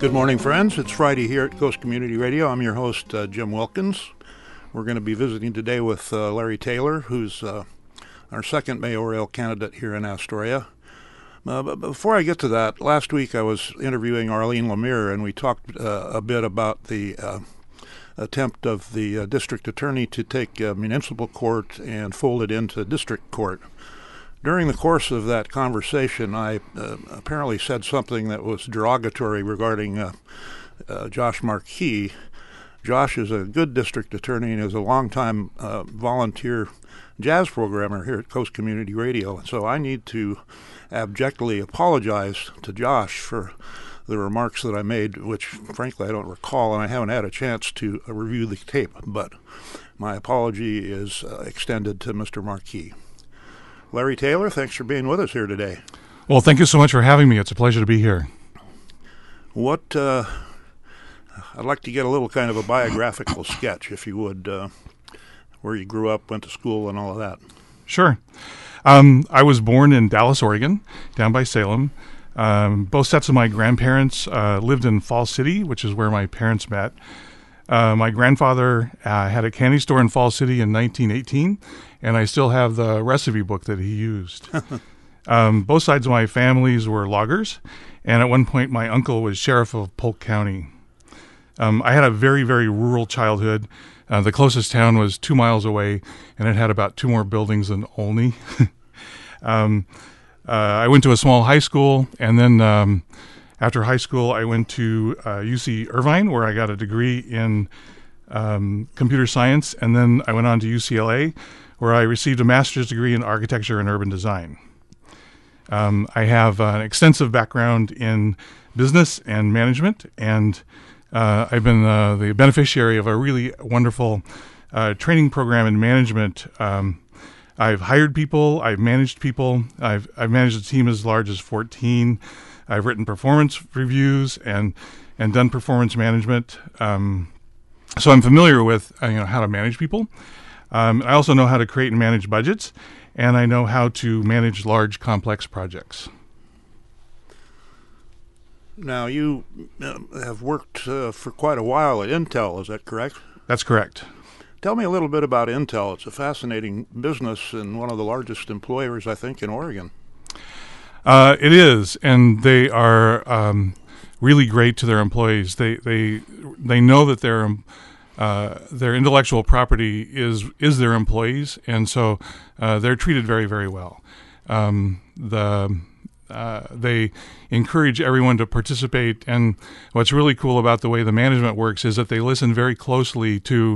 Good morning, friends. It's Friday here at Coast Community Radio. I'm your host, Jim Wilkins. We're going to be visiting today with Larry Taylor, who's our second mayoral candidate here in Astoria. But before I get to that, last week I was interviewing Arlene Lemire, and we talked a bit about the attempt of the district attorney to take municipal court and fold it into district court. During the course of that conversation, I apparently said something that was derogatory regarding Josh Marquis. Josh is a good district attorney and is a longtime volunteer jazz programmer here at Coast Community Radio. And so I need to abjectly apologize to Josh for the remarks that I made, which frankly I don't recall, and I haven't had a chance to review the tape. But my apology is extended to Mr. Marquis. Larry Taylor, thanks for being with us here today. Well, thank you so much for having me. It's a pleasure to be here. I'd like to get a little kind of a biographical sketch, if you would, where you grew up, went to school, and all of that. Sure. I was born in Dallas, Oregon, down by Salem. Both sets of my grandparents lived in Falls City, which is where my parents met. My grandfather had a candy store in Falls City in 1918, and I still have the recipe book that he used. Both sides of my families were loggers, and at one point my uncle was sheriff of Polk County. I had a very, very rural childhood. The closest town was 2 miles away, and it had about 2 more buildings than Olney. I went to a small high school, and then after high school, I went to UC Irvine, where I got a degree in computer science, and then I went on to UCLA, where I received a master's degree in architecture and urban design. I have an extensive background in business and management, and I've been the beneficiary of a really wonderful training program in management. I've hired people, I've managed people, I've managed a team as large as 14. I've written performance reviews and done performance management. So I'm familiar with how to manage people. I also know how to create and manage budgets, and I know how to manage large, complex projects. Now, you have worked for quite a while at Intel, is that correct? That's correct. Tell me a little bit about Intel. It's a fascinating business and one of the largest employers, I think, in Oregon. It is, and they are really great to their employees. They know that their intellectual property is their employees, and so they're treated very, very well. They encourage everyone to participate, and what's really cool about the way the management works is that they listen very closely to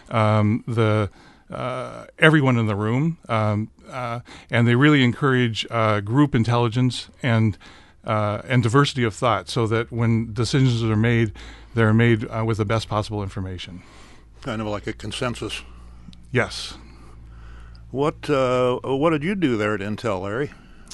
everyone in the room, and they really encourage group intelligence and diversity of thought, so that when decisions are made, they're made with the best possible information. Kind of like a consensus. Yes. What did you do there at Intel, Larry?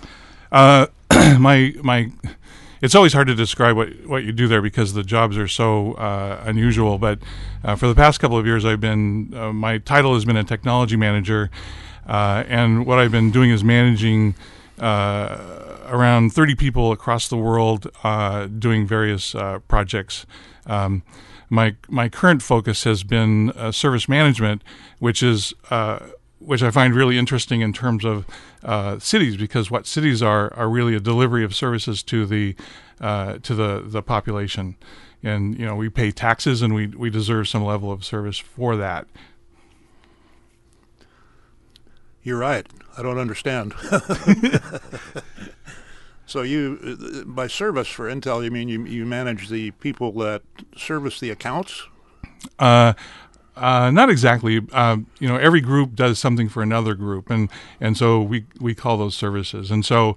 It's always hard to describe what you do there because the jobs are so unusual. But for the past couple of years, my title has been a technology manager, and what I've been doing is managing around 30 people across the world doing various projects. My current focus has been service management, which I find really interesting in terms of cities, because what cities are really a delivery of services to the population, and we pay taxes and we deserve some level of service for that. You're right. I don't understand. So you, by service for Intel, you mean you manage the people that service the accounts? Not exactly. Every group does something for another group, and so we call those services. And so,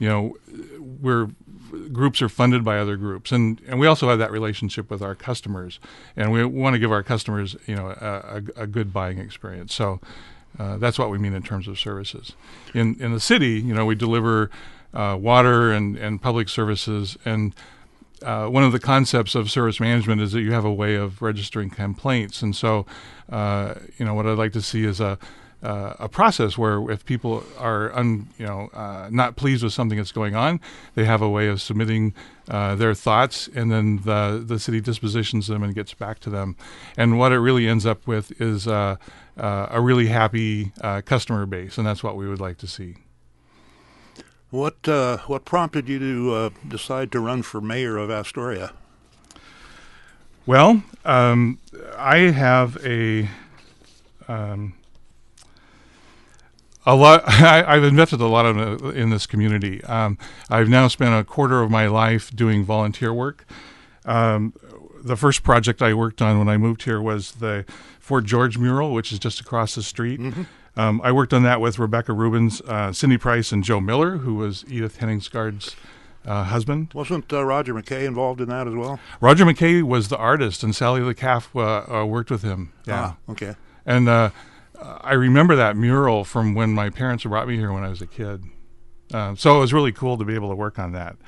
groups are funded by other groups, and we also have that relationship with our customers, and we want to give our customers, a good buying experience. So that's what we mean in terms of services. In the city, we deliver water and public services, and one of the concepts of service management is that you have a way of registering complaints. And so, what I'd like to see is a a process where if people are not pleased with something that's going on, they have a way of submitting their thoughts, and then the city dispositions them and gets back to them. And what it really ends up with is a really happy customer base, and that's what we would like to see. What prompted you to decide to run for mayor of Astoria? Well, I have a lot. I've invested a lot in this community. I've now spent a quarter of my life doing volunteer work. The first project I worked on when I moved here was the Fort George mural, which is just across the street. Mm-hmm. I worked on that with Rebecca Rubens, Cindy Price, and Joe Miller, who was Edith Henningsgaard's husband. Wasn't Roger McKay involved in that as well? Roger McKay was the artist, and Sally LeCalf worked with him. Yeah. Okay. And I remember that mural from when my parents brought me here when I was a kid. So it was really cool to be able to work on that.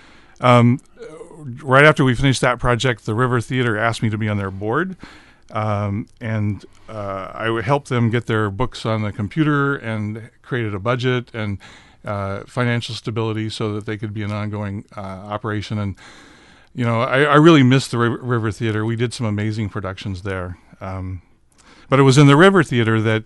Right after we finished that project, the River Theater asked me to be on their board. And I would help them get their books on the computer and created a budget and financial stability so that they could be an ongoing operation. And, I really missed the River Theater. We did some amazing productions there. But it was in the River Theater that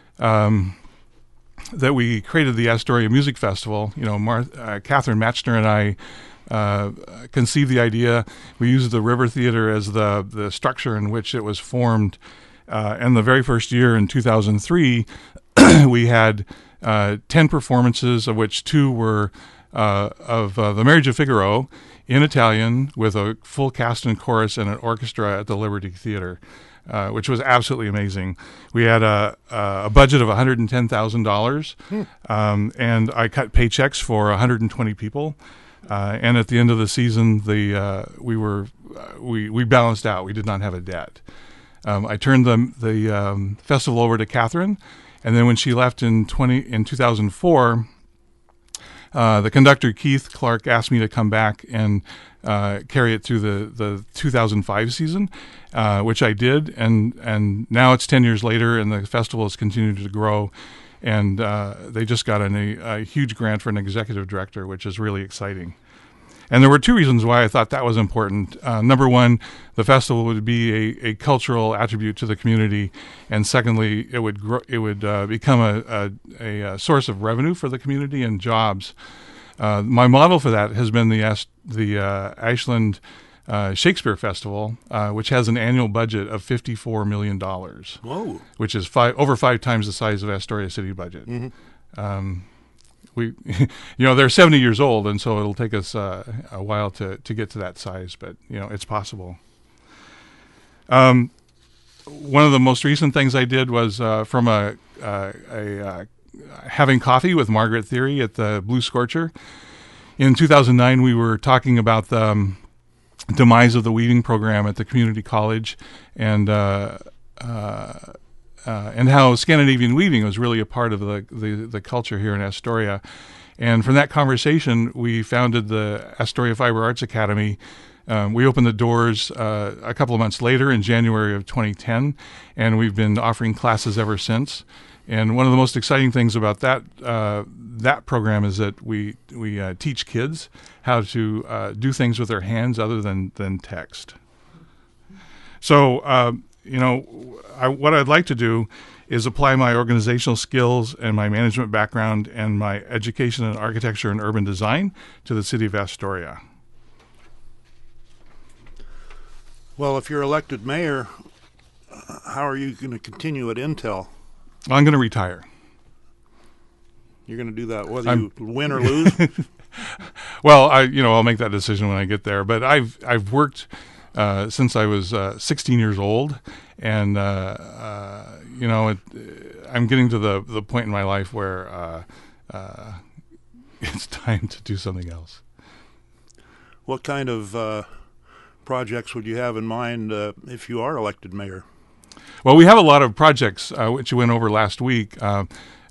we created the Astoria Music Festival. Catherine Matchner and I conceived the idea. We used the River Theater as the structure in which it was formed. And the very first year in 2003, we had 10 performances, of which 2 were of The Marriage of Figaro in Italian with a full cast and chorus and an orchestra at the Liberty Theater. Which was absolutely amazing. We had a budget of $110,000, and I cut paychecks for 120 people. And at the end of the season, we balanced out. We did not have a debt. I turned the festival over to Catherine, and then when she left in 2004, the conductor Keith Clark asked me to come back and carry it through the 2005 season, which I did, and now it's 10 years later, and the festival has continued to grow, and they just got a huge grant for an executive director, which is really exciting. And there were 2 reasons why I thought that was important. Number one, the festival would be a cultural attribute to the community, and secondly, it would become a source of revenue for the community and jobs. My model for that has been the Ashland Shakespeare Festival, which has an annual budget of $54 million. Whoa! Which is over 5 times the size of Astoria City budget. Mm-hmm. They're 70 years old, and so it'll take us a while to get to that size, but it's possible. One of the most recent things I did was from having coffee with Margaret Theory at the Blue Scorcher. In 2009, we were talking about the demise of the weaving program at the community college, and how Scandinavian weaving was really a part of the culture here in Astoria. And from that conversation, we founded the Astoria Fiber Arts Academy. We opened the doors a couple of months later in January of 2010, and we've been offering classes ever since. And one of the most exciting things about that program is that we teach kids how to do things with their hands other than text. So, what I'd like to do is apply my organizational skills and my management background and my education in architecture and urban design to the city of Astoria. Well, if you're elected mayor, how are you going to continue at Intel? I'm going to retire. You're going to do that whether you win or lose? Well, I'll make that decision when I get there. But I've worked since I was 16 years old, and I'm getting to the point in my life where it's time to do something else. What kind of projects would you have in mind if you are elected mayor? Well, we have a lot of projects which you went over last week, and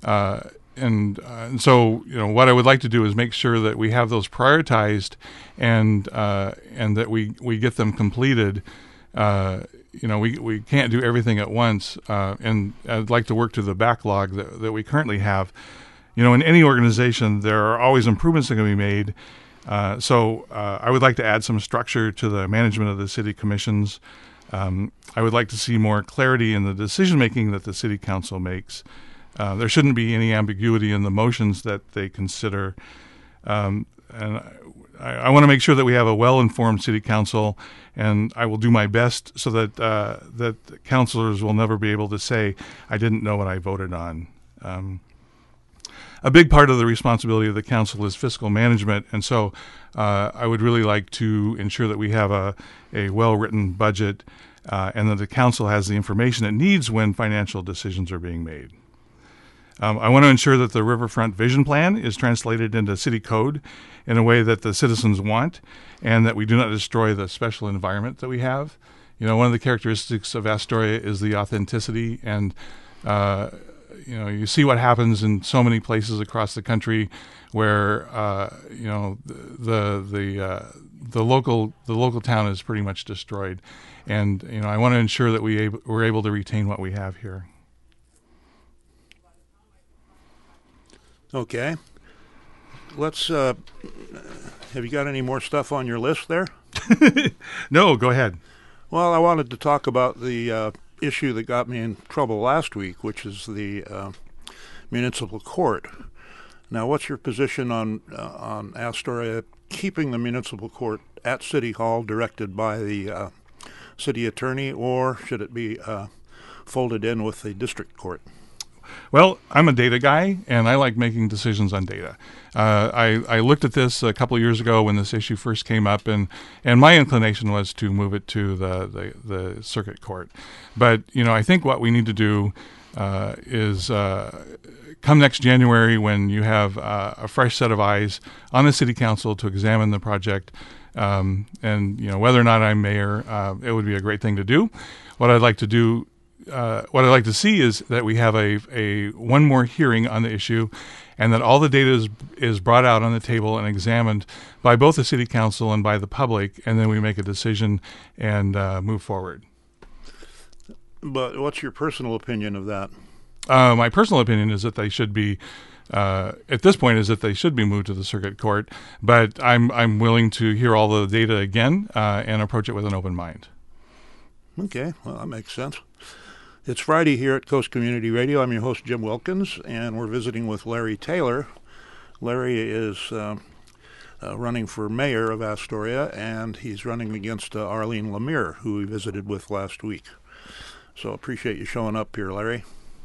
so what I would like to do is make sure that we have those prioritized and that we get them completed. we can't do everything at once, and I'd like to work to the backlog that we currently have. In any organization, there are always improvements that can be made. So I would like to add some structure to the management of the city commissions. I would like to see more clarity in the decision-making that the city council makes. There shouldn't be any ambiguity in the motions that they consider. And I want to make sure that we have a well-informed city council, and I will do my best so that that councilors will never be able to say, I didn't know what I voted on. A big part of the responsibility of the council is fiscal management, and so I would really like to ensure that we have a well-written budget and that the council has the information it needs when financial decisions are being made. I want to ensure that the Riverfront Vision Plan is translated into city code in a way that the citizens want, and that we do not destroy the special environment that we have. One of the characteristics of Astoria is the authenticity, and you see what happens in so many places across the country where the local town is pretty much destroyed, and I want to ensure that we're able to retain what we have here. Okay. Let's. Have you got any more stuff on your list there? No, go ahead. Well, I wanted to talk about the issue that got me in trouble last week, which is the municipal court. Now, what's your position on Astoria keeping the municipal court at City Hall, directed by the city attorney, or should it be folded in with the district court? Well, I'm a data guy, and I like making decisions on data. I looked at this a couple of years ago when this issue first came up, and my inclination was to move it to the circuit court. But, I think what we need to do is come next January, when you have a fresh set of eyes on the city council to examine the project, and whether or not I'm mayor, it would be a great thing to do. What I'd like to see is that we have a one more hearing on the issue, and that all the data is brought out on the table and examined by both the city council and by the public, and then we make a decision and move forward. But what's your personal opinion of that? My personal opinion is that they should be, at this point, is that they should be moved to the circuit court. But I'm willing to hear all the data again and approach it with an open mind. Okay, well, that makes sense. It's Friday here at Coast Community Radio. I'm your host, Jim Wilkins, and we're visiting with Larry Taylor. Larry is running for mayor of Astoria, and he's running against Arlene Lemire, who we visited with last week. So appreciate you showing up here, Larry.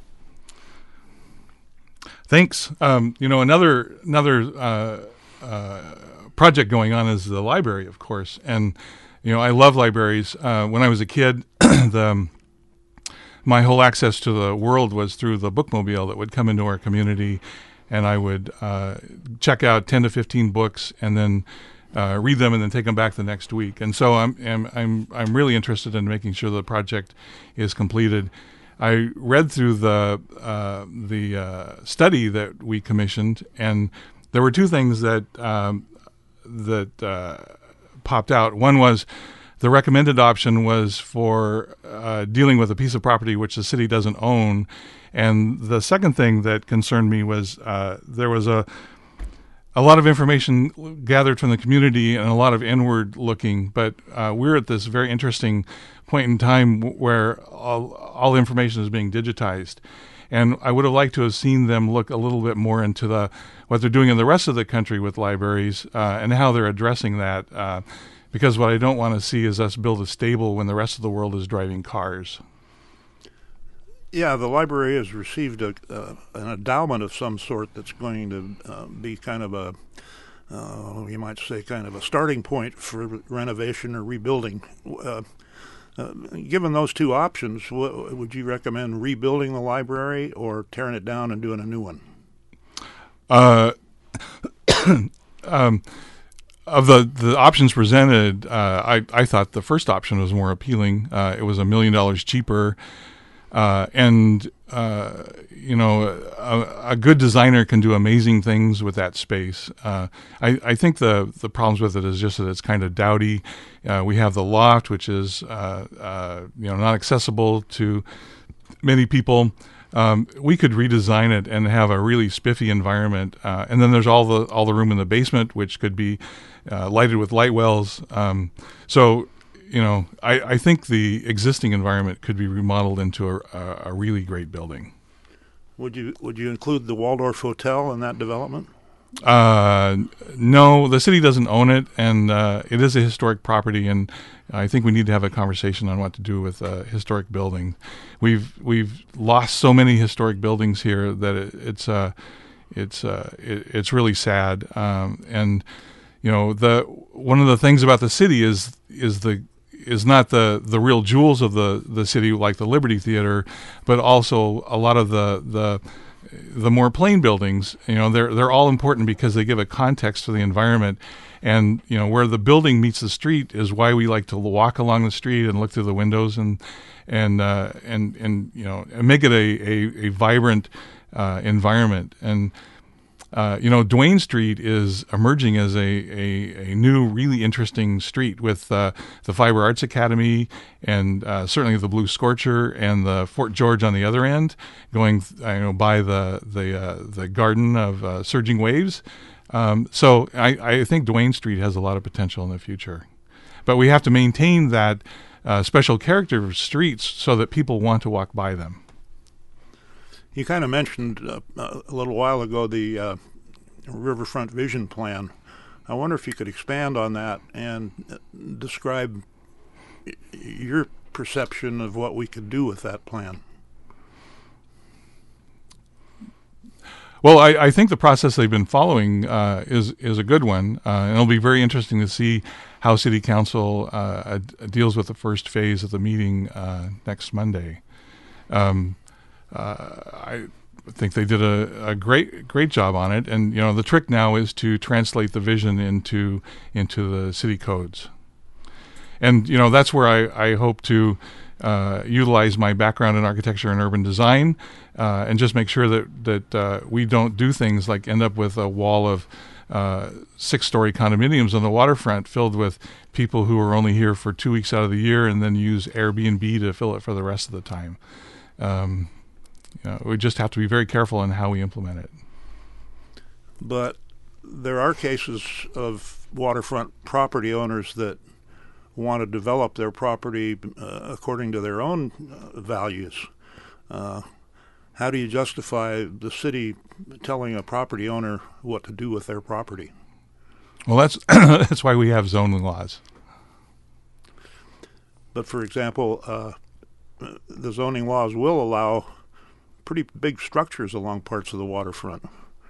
Thanks. Another project going on is the library, of course, and I love libraries. When I was a kid, my whole access to the world was through the bookmobile that would come into our community, and I would check out 10 to 15 books and then read them and then take them back the next week. And so I'm really interested in making sure the project is completed. I read through the study that we commissioned, and there were two things that popped out. One was the recommended option was for dealing with a piece of property which the city doesn't own, and the second thing that concerned me was there was a lot of information gathered from the community and a lot of inward looking, but we're at this very interesting point in time where all information is being digitized. And I would have liked to have seen them look a little bit more into what they're doing in the rest of the country with libraries and how they're addressing that. Because what I don't want to see is us build a stable when the rest of the world is driving cars. Yeah, the library has received an endowment of some sort that's going to be kind of you might say, kind of a starting point for renovation or rebuilding. Given those two options, would you recommend rebuilding the library or tearing it down and doing a new one? Of the options presented, I thought the first option was more appealing. It was $1 million cheaper. And a good designer can do amazing things with that space. I think the problems with it is just that it's kind of dowdy. We have the loft, which is not accessible to many people. We could redesign it and have a really spiffy environment. And then there's all the room in the basement, which could be lighted with light wells. I think the existing environment could be remodeled into a really great building. Would you include the Waldorf Hotel in that development? No, the city doesn't own it, and it is a historic property, and I think we need to have a conversation on what to do with historic buildings. We've lost so many historic buildings here that it's really sad. And one of the things about the city is not the real jewels of the city, like the Liberty Theater, but also a lot of the more plain buildings. They're all important because they give a context to the environment, and where the building meets the street is why we like to walk along the street and look through the windows and make it a vibrant environment. And Duane Street is emerging as a new, really interesting street with the Fiber Arts Academy and certainly the Blue Scorcher and the Fort George on the other end, going by the Garden of Surging Waves. So I think Duane Street has a lot of potential in the future, but we have to maintain that special character of streets so that people want to walk by them. You kind of mentioned a little while ago the Riverfront Vision Plan. I wonder if you could expand on that and describe your perception of what we could do with that plan. Well, I think the process they've been following is a good one, and it'll be very interesting to see how City Council deals with the first phase of the meeting next Monday. I think they did a great job on it, and the trick now is to translate the vision into the city codes, and that's where I hope to utilize my background in architecture and urban design, and just make sure that we don't do things like end up with a wall of 6-story condominiums on the waterfront filled with people who are only here for 2 weeks out of the year and then use Airbnb to fill it for the rest of the time. We just have to be very careful in how we implement it. But there are cases of waterfront property owners that want to develop their property according to their own values. How do you justify the city telling a property owner what to do with their property? Well, that's why we have zoning laws. But for example, the zoning laws will allow pretty big structures along parts of the waterfront.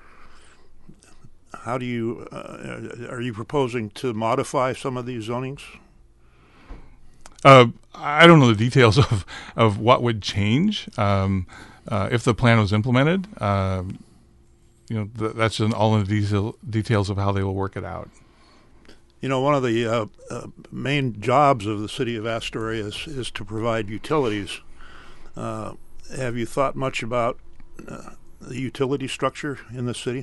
How do you are you proposing to modify some of these zonings? I don't know the details of what would change if the plan was implemented. That's all in the details of how they will work it out. One of the main jobs of the city of Astoria is to provide utilities. Have you thought much about the utility structure in the city?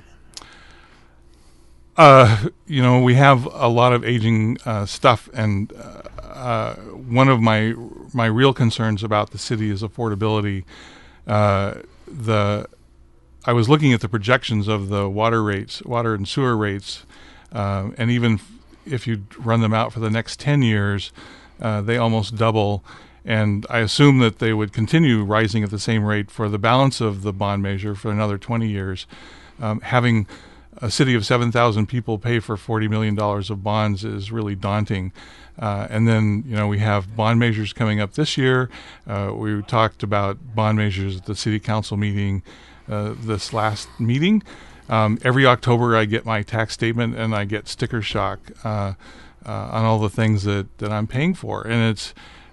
We have a lot of aging stuff, and one of my real concerns about the city is affordability. I was looking at the projections of the water and sewer rates, and even if you run them out for the next 10 years, they almost double. And I assume that they would continue rising at the same rate for the balance of the bond measure for another 20 years. Having a city of 7,000 people pay for $40 million of bonds is really daunting. And then, we have bond measures coming up this year. We talked about bond measures at the city council meeting this last meeting. Every October I get my tax statement and I get sticker shock on all the things that I'm paying for. And it's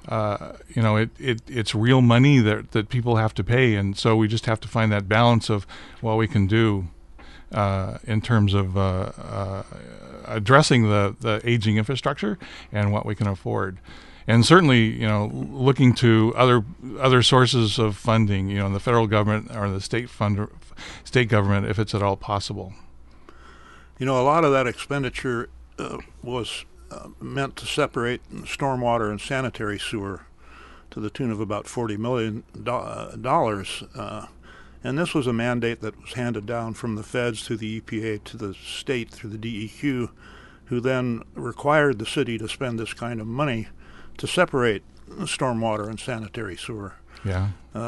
it's real money that people have to pay, and so we just have to find that balance of what we can do. in terms of addressing the aging infrastructure and what we can afford. And certainly, looking to other sources of funding, the federal government or the state government, if it's at all possible. A lot of that expenditure was meant to separate stormwater and sanitary sewer to the tune of about $40 million. And this was a mandate that was handed down from the feds through the EPA to the state through the DEQ, who then required the city to spend this kind of money to separate stormwater and sanitary sewer. Yeah.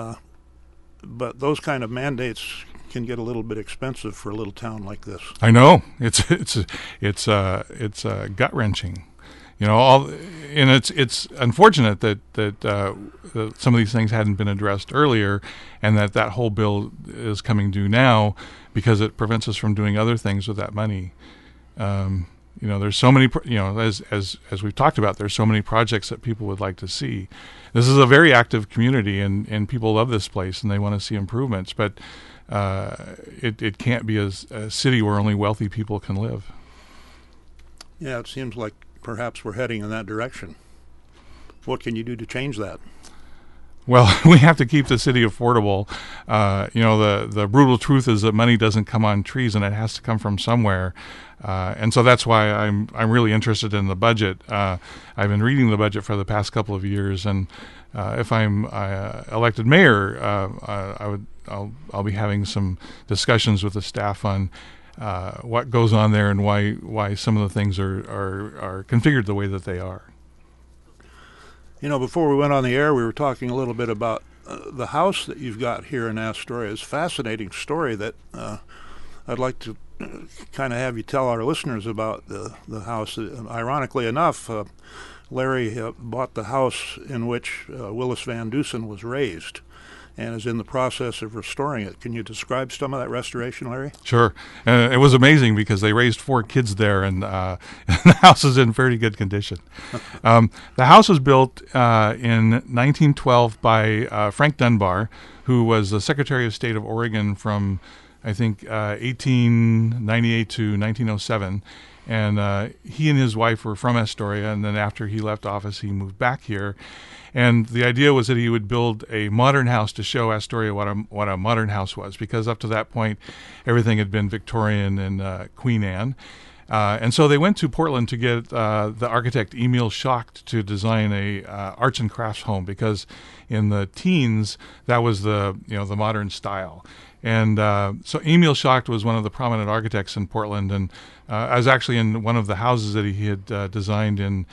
But those kind of mandates can get a little bit expensive for a little town like this. I know it's gut wrenching, and it's unfortunate that some of these things hadn't been addressed earlier, and that whole bill is coming due now because it prevents us from doing other things with that money. There's so many, as we've talked about, there's so many projects that people would like to see. This is a very active community, and people love this place, and they want to see improvements. But it can't be a city where only wealthy people can live. Yeah, it seems like perhaps we're heading in that direction. What can you do to change that? Well, we have to keep the city affordable. The brutal truth is that money doesn't come on trees, and it has to come from somewhere. And so that's why I'm really interested in the budget. I've been reading the budget for the past couple of years, and if I'm elected mayor, I'll be having some discussions with the staff on what goes on there and why some of the things are configured the way that they are. Before we went on the air, we were talking a little bit about the house that you've got here in Astoria. It's a fascinating story that I'd like to kind of have you tell our listeners about the house. Ironically enough, Larry bought the house in which Willis Van Dusen was raised and is in the process of restoring it. Can you describe some of that restoration, Larry? Sure. It was amazing because they raised 4 kids there, and the house is in very good condition. The house was built in 1912 by Frank Dunbar, who was the Secretary of State of Oregon from, I think, 1898 to 1907. And he and his wife were from Astoria, and then after he left office, he moved back here. And the idea was that he would build a modern house to show Astoria what a modern house was, because up to that point, everything had been Victorian and Queen Anne. And so they went to Portland to get the architect Emil Schacht to design a arts and crafts home, because in the teens that was the modern style. And so Emil Schacht was one of the prominent architects in Portland, and I was actually in one of the houses that he had designed in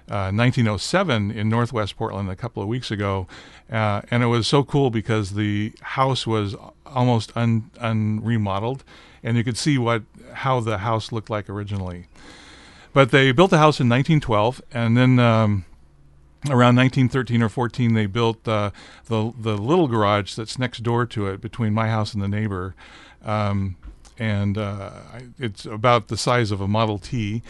1907 in Northwest Portland a couple of weeks ago, and it was so cool because the house was almost unremodeled, and you could see how the house looked like originally. But they built the house in 1912, and then around 1913 or 14, they built the little garage that's next door to it between my house and the neighbor, and it's about the size of a Model T,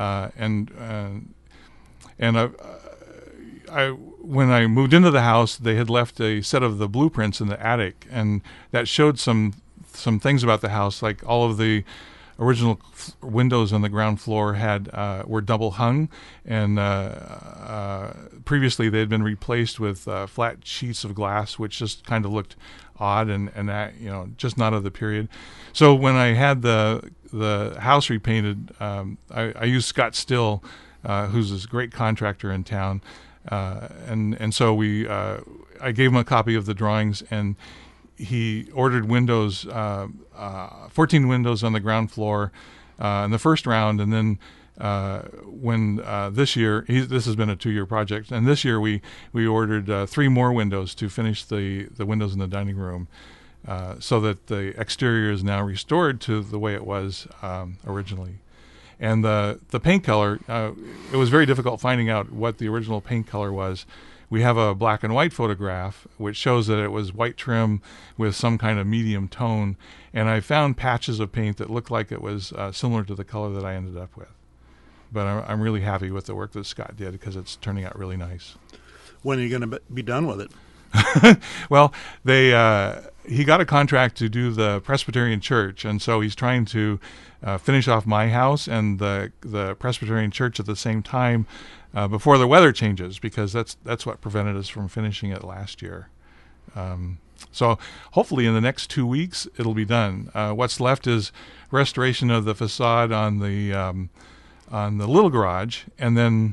and when I moved into the house, they had left a set of the blueprints in the attic, and that showed some things about the house, like all of the original windows on the ground floor were double hung, and previously they had been replaced with flat sheets of glass, which just kind of looked odd and that, just not of the period. So when I had the house repainted, I used Scott Still, who's this great contractor in town, and so I gave him a copy of the drawings, and he ordered windows, 14 windows on the ground floor in the first round, and then when this year, this has been a 2-year project, and this year we ordered 3 more windows to finish the windows in the dining room, so that the exterior is now restored to the way it was originally. And the paint color, it was very difficult finding out what the original paint color was. We have a black and white photograph which shows that it was white trim with some kind of medium tone, and I found patches of paint that looked like it was similar to the color that I ended up with. But I'm really happy with the work that Scott did, because it's turning out really nice. When are you going to be done with it? Well, they he got a contract to do the Presbyterian Church, and so he's trying to finish off my house and the Presbyterian Church at the same time before the weather changes, because that's what prevented us from finishing it last year. So hopefully in the next 2 weeks it'll be done. What's left is restoration of the facade on the little garage, and then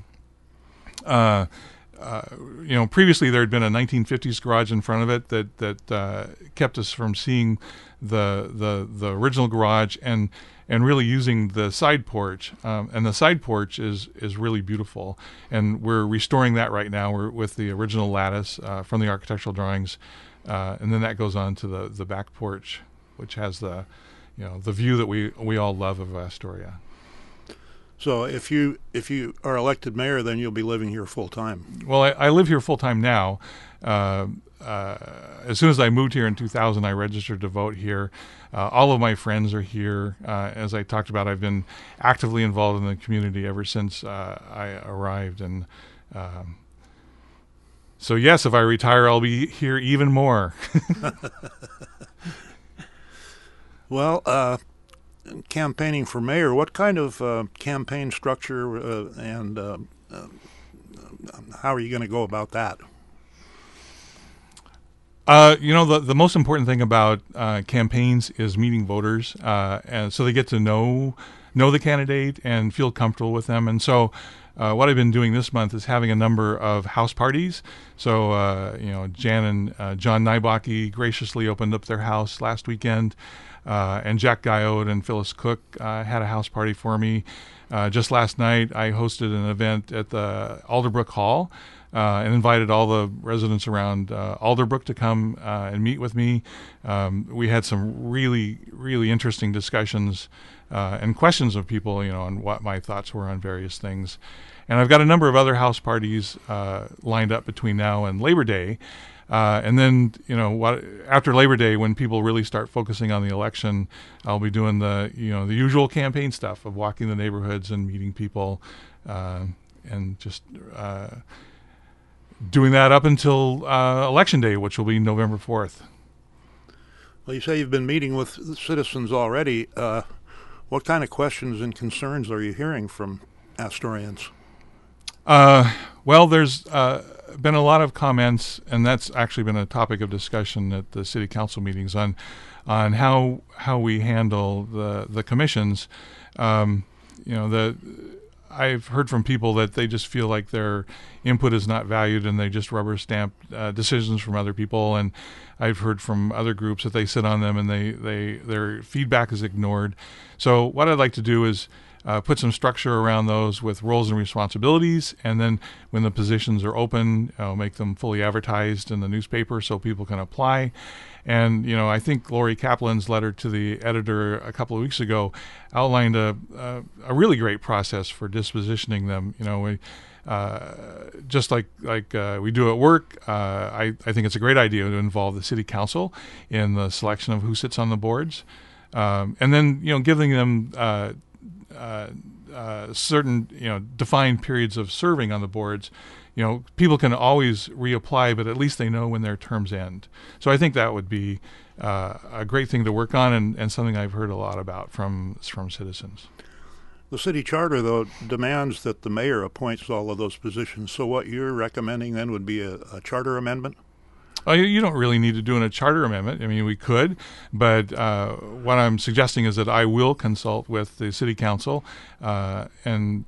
previously there had been a 1950s garage in front of it that kept us from seeing the original garage and really using the side porch. And the side porch is really beautiful, and we're restoring that right now. We're with the original lattice from the architectural drawings, and then that goes on to the back porch, which has the view that we all love of Astoria. So if you are elected mayor, then you'll be living here full time. Well, I live here full time now. As soon as I moved here in 2000, I registered to vote here. All of my friends are here. As I talked about, I've been actively involved in the community ever since I arrived. And so, yes, if I retire, I'll be here even more. Well, campaigning for mayor, what kind of campaign structure and how are you going to go about that? The most important thing about campaigns is meeting voters, and so they get to know the candidate and feel comfortable with them. And so what I've been doing this month is having a number of house parties. So, Jan and John Nybaki graciously opened up their house last weekend, and Jack Guyot and Phyllis Cook had a house party for me. Just last night, I hosted an event at the Alderbrook Hall, and invited all the residents around Alderbrook to come and meet with me. We had some really, really interesting discussions and questions of people, on what my thoughts were on various things. And I've got a number of other house parties lined up between now and Labor Day. And then, after Labor Day, when people really start focusing on the election, I'll be doing the usual campaign stuff of walking the neighborhoods and meeting people, and just doing that up until Election Day, which will be November 4th. Well, you say you've been meeting with citizens already. What kind of questions and concerns are you hearing from Astorians? Well, there's been a lot of comments, and that's actually been a topic of discussion at the city council meetings on how we handle the commissions. I've heard from people that they just feel like their input is not valued, and they just rubber stamp decisions from other people. And I've heard from other groups that they sit on them and their feedback is ignored. So what I'd like to do is put some structure around those with roles and responsibilities, and then when the positions are open, make them fully advertised in the newspaper so people can apply. And I think Lori Kaplan's letter to the editor a couple of weeks ago outlined a really great process for dispositioning them. We just like we do at work. I think it's a great idea to involve the city council in the selection of who sits on the boards, and then giving them certain defined periods of serving on the boards. People can always reapply, but at least they know when their terms end. So I think that would be a great thing to work on, and something I've heard a lot about from citizens. The city charter, though, demands that the mayor appoints all of those positions. So what you're recommending then would be a charter amendment? You don't really need to do a charter amendment. I mean, we could, but what I'm suggesting is that I will consult with the city council and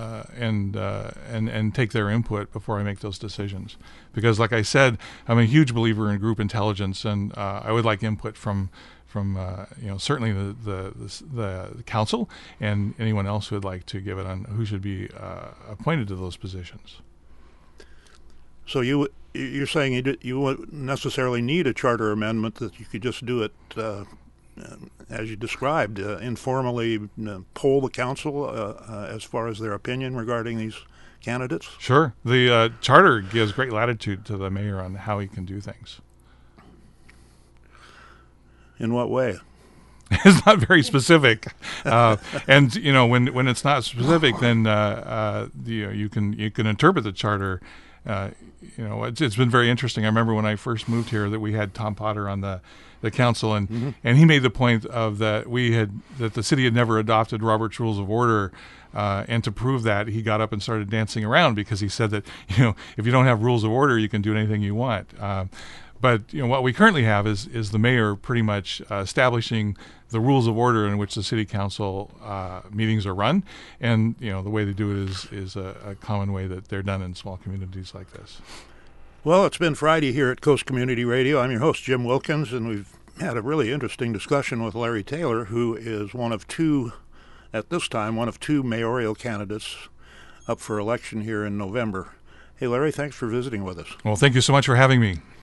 take their input before I make those decisions. Because, like I said, I'm a huge believer in group intelligence, and I would like input from certainly the council and anyone else who would like to give it on who should be appointed to those positions. So you're saying you wouldn't necessarily need a charter amendment, that you could just do it as you described, informally poll the council as far as their opinion regarding these candidates? Sure. The charter gives great latitude to the mayor on how he can do things. In what way? It's not very specific, and when it's not specific, then you can interpret the charter. It's been very interesting. I remember when I first moved here that we had Tom Potter on the council, and he made the point of that the city had never adopted Robert's Rules of Order, and to prove that, he got up and started dancing around because he said that if you don't have rules of order, you can do anything you want. But what we currently have is the mayor pretty much establishing the rules of order in which the city council meetings are run, and the way they do it is a common way that they're done in small communities like this. Well, it's been Friday here at Coast Community Radio. I'm your host, Jim Wilkins, and we've had a really interesting discussion with Larry Taylor, who is one of two mayoral candidates up for election here in November. Hey, Larry, thanks for visiting with us. Well, thank you so much for having me.